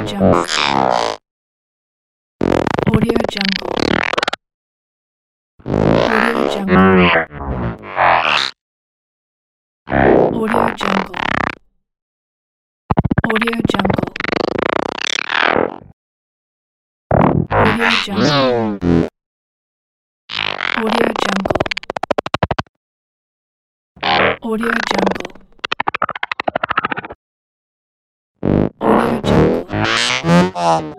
Jungle. Audio Jungle. Audio Jungle. Audio Jungle. Audio Jungle. Audio Jungle. Audio Jungle. Audio Jungle. Audio Jungle.